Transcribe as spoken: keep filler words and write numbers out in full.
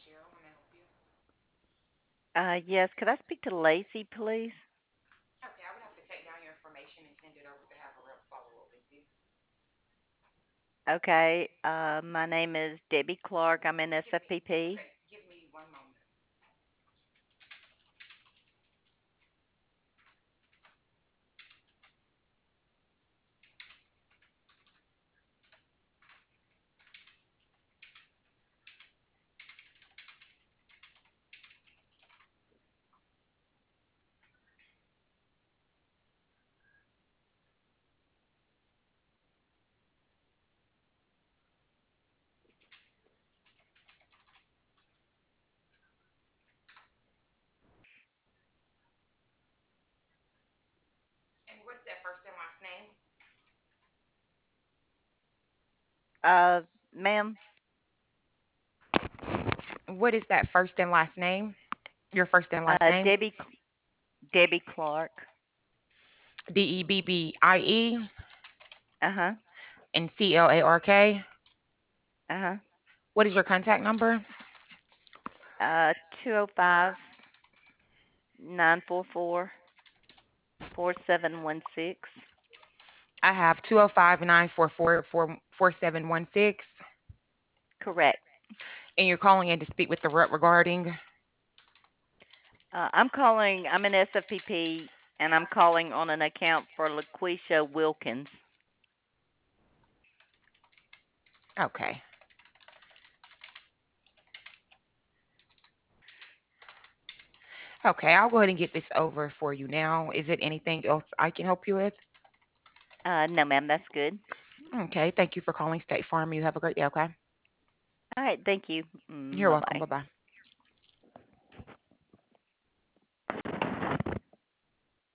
Uh, yes, could I speak to Lacey, please? Okay, uh, my name is Debbie Clark. I'm in S F P P. Uh, ma'am, What is that first and last name? Your first and last uh, name? Debbie Debbie Clark. D E B B I E Uh huh. and C L A R K. Uh huh. What is your contact number? Uh, two oh five nine four four four seven one six. I have two oh five nine four four four seven one six. Correct. And you're calling in to speak with the rep regarding. Uh, I'm calling. I'm in S F P P, and I'm calling on an account for LaQuisha Wilkins. Okay. Okay, I'll go ahead and get this over for you now. Is it anything else I can help you with? Uh, no, ma'am, that's good. Okay, thank you for calling State Farm. You have a great day, okay? All right, thank you. Mm, You're bye welcome. bye. Bye bye.